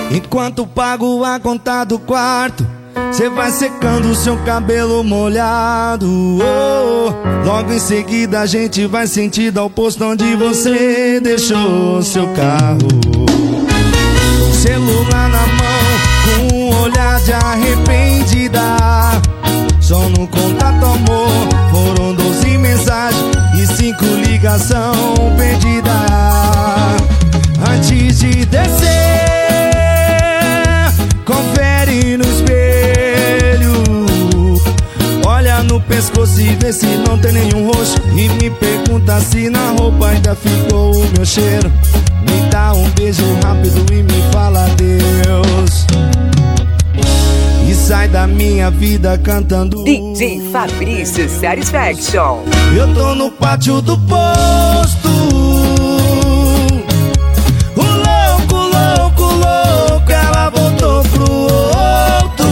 Enquanto pago a conta do quarto, cê vai secando seu cabelo molhado. Logo em seguida a gente vai sentido ao posto onde você deixou seu carro. Com o celular na mão, com um olhar de arrependida. Só no contato amor, foram 12 mensagens e 5 ligação perdida. Antes de descer, confere no espelho, olha no pescoço e vê se não tem nenhum roxo. E me pergunta se na roupa ainda ficou o meu cheiro. Me dá um beijo rápido e me fala adeus. E sai da minha vida cantando DJ Fabrício Satisfaction. Eu tô no pátio do posto, o louco, louco, louco, ela voltou pro outro.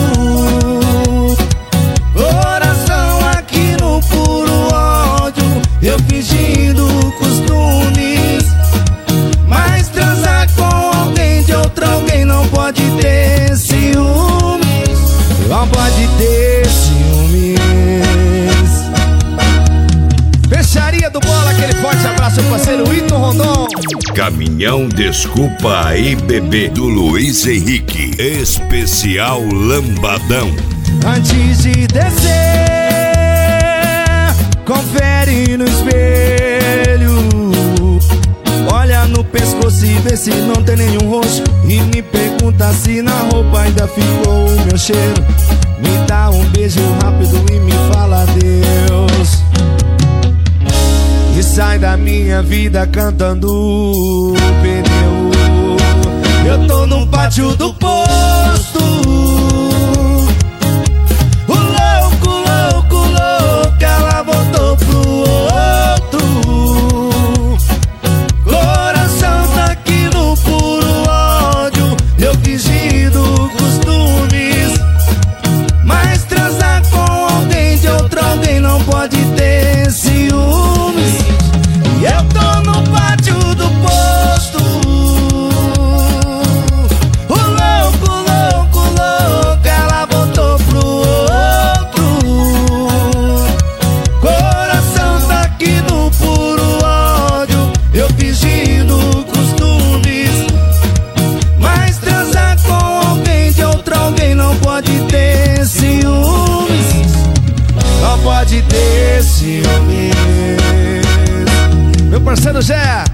Coração aqui no puro ódio, eu fingindo costumes. Mas transar com alguém de outro alguém não pode ter ciúmes. Não pode ter ciúmes. Fecharia do Bola, aquele forte abraço pro parceiro Ito Rondon. Caminhão Desculpa aí bebê, do Luiz Henrique, especial Lambadão. Antes de descer, confere no espelho, olha no pescoço e vê se não tem nenhum roxo. E me pergunta se na roupa ainda ficou o meu cheiro. Me dá um beijo rápido e me fala adeus. E sai da minha vida cantando pneu. Eu tô no pátio do posto, o louco, louco, louco, ela voltou pro outro. Coração tá aqui no puro ódio, eu fingindo costumes. Mas transar com alguém de outro alguém não pode ter ciúmes. E eu tô no pátio do posto, o louco, louco, louco, ela voltou pro outro. Coração tá aqui no puro ódio, eu fingindo costumes. Mas transar com alguém de outro alguém não pode ter ciúmes. Não pode ter ciúmes. Meu parceiro Zé,